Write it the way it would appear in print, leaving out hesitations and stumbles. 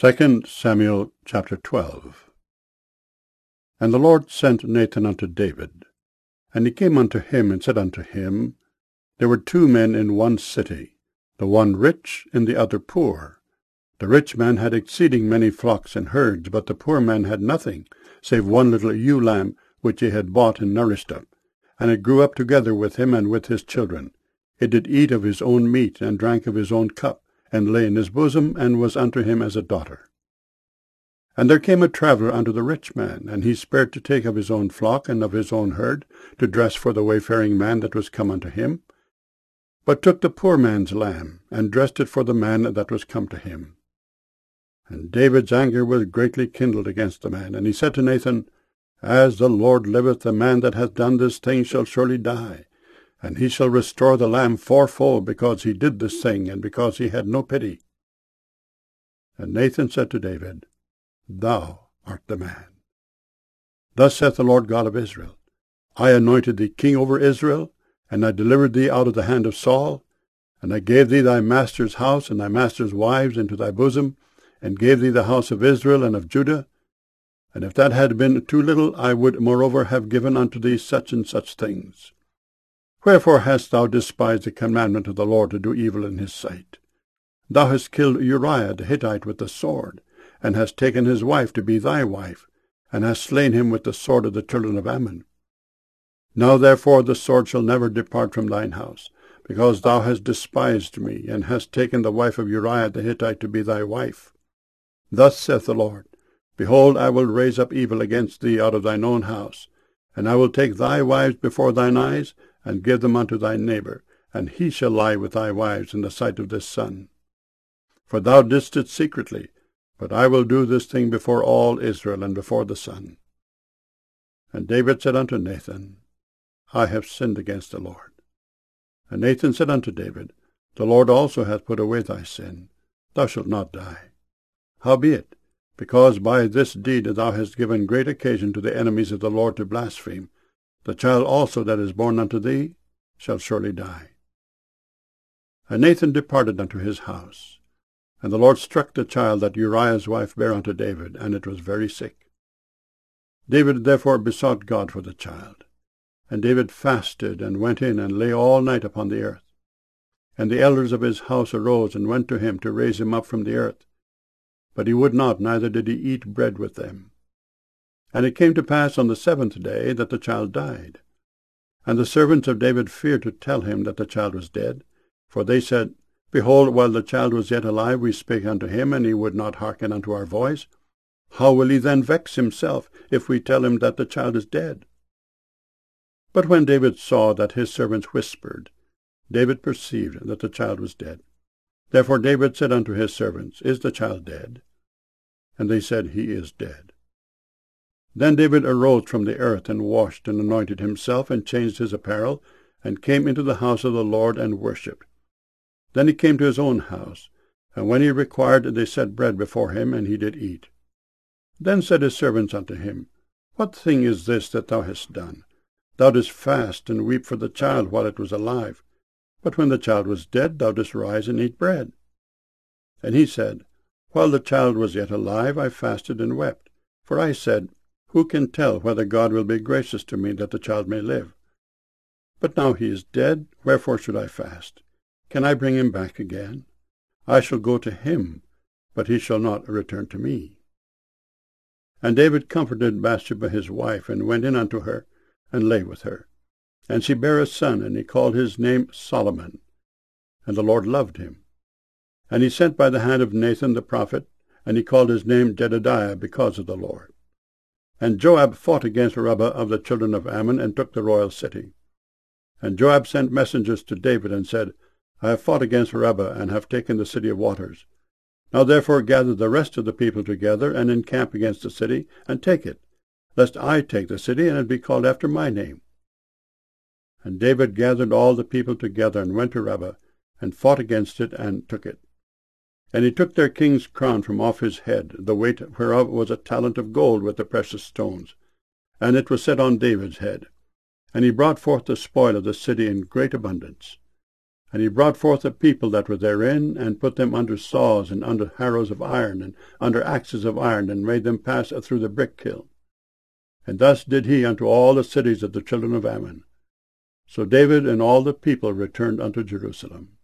2 Samuel chapter 12. And the Lord sent Nathan unto David. And he came unto him, and said unto him, There were 2 men in one city, the one rich, and the other poor. The rich man had exceeding many flocks and herds, but the poor man had nothing, save one little ewe lamb, which he had bought and nourished up. And it grew up together with him and with his children. It did eat of his own meat, and drank of his own cup, and lay in his bosom, and was unto him as a daughter. And there came a traveller unto the rich man, and he spared to take of his own flock and of his own herd, to dress for the wayfaring man that was come unto him, but took the poor man's lamb, and dressed it for the man that was come to him. And David's anger was greatly kindled against the man, and he said to Nathan, As the Lord liveth, the man that hath done this thing shall surely die, and he shall restore the lamb fourfold, because he did this thing, and because he had no pity. And Nathan said to David, Thou art the man. Thus saith the Lord God of Israel, I anointed thee king over Israel, and I delivered thee out of the hand of Saul, and I gave thee thy master's house and thy master's wives into thy bosom, and gave thee the house of Israel and of Judah. And if that had been too little, I would moreover have given unto thee such and such things. Wherefore hast thou despised the commandment of the Lord to do evil in his sight? Thou hast killed Uriah the Hittite with the sword, and hast taken his wife to be thy wife, and hast slain him with the sword of the children of Ammon. Now therefore the sword shall never depart from thine house, because thou hast despised me, and hast taken the wife of Uriah the Hittite to be thy wife. Thus saith the Lord, Behold, I will raise up evil against thee out of thine own house, and I will take thy wives before thine eyes, and give them unto thy neighbor, and he shall lie with thy wives in the sight of this sun. For thou didst it secretly, but I will do this thing before all Israel and before the sun. And David said unto Nathan, I have sinned against the Lord. And Nathan said unto David, The Lord also hath put away thy sin. Thou shalt not die. Howbeit, because by this deed thou hast given great occasion to the enemies of the Lord to blaspheme, the child also that is born unto thee shall surely die. And Nathan departed unto his house. And the Lord struck the child that Uriah's wife bare unto David, and it was very sick. David therefore besought God for the child. And David fasted, and went in, and lay all night upon the earth. And the elders of his house arose, and went to him to raise him up from the earth. But he would not, neither did he eat bread with them. And it came to pass on the 7th day that the child died. And the servants of David feared to tell him that the child was dead, for they said, Behold, while the child was yet alive, we spake unto him, and he would not hearken unto our voice. How will he then vex himself, if we tell him that the child is dead? But when David saw that his servants whispered, David perceived that the child was dead. Therefore David said unto his servants, Is the child dead? And they said, He is dead. Then David arose from the earth, and washed, and anointed himself, and changed his apparel, and came into the house of the Lord, and worshipped. Then he came to his own house, and when he required, they set bread before him, and he did eat. Then said his servants unto him, What thing is this that thou hast done? Thou didst fast, and weep for the child while it was alive. But when the child was dead, thou didst rise and eat bread. And he said, While the child was yet alive, I fasted and wept. For I said, Who can tell whether God will be gracious to me, that the child may live? But now he is dead, wherefore should I fast? Can I bring him back again? I shall go to him, but he shall not return to me. And David comforted Bathsheba his wife, and went in unto her, and lay with her. And she bare a son, and he called his name Solomon. And the Lord loved him. And he sent by the hand of Nathan the prophet, and he called his name Jedediah, because of the Lord. And Joab fought against Rabbah of the children of Ammon, and took the royal city. And Joab sent messengers to David, and said, I have fought against Rabbah, and have taken the city of waters. Now therefore gather the rest of the people together, and encamp against the city, and take it, lest I take the city, and it be called after my name. And David gathered all the people together, and went to Rabbah, and fought against it, and took it. And he took their king's crown from off his head, the weight whereof was a talent of gold with the precious stones, and it was set on David's head. And he brought forth the spoil of the city in great abundance. And he brought forth the people that were therein, and put them under saws, and under harrows of iron, and under axes of iron, and made them pass through the brick kiln. And thus did he unto all the cities of the children of Ammon. So David and all the people returned unto Jerusalem.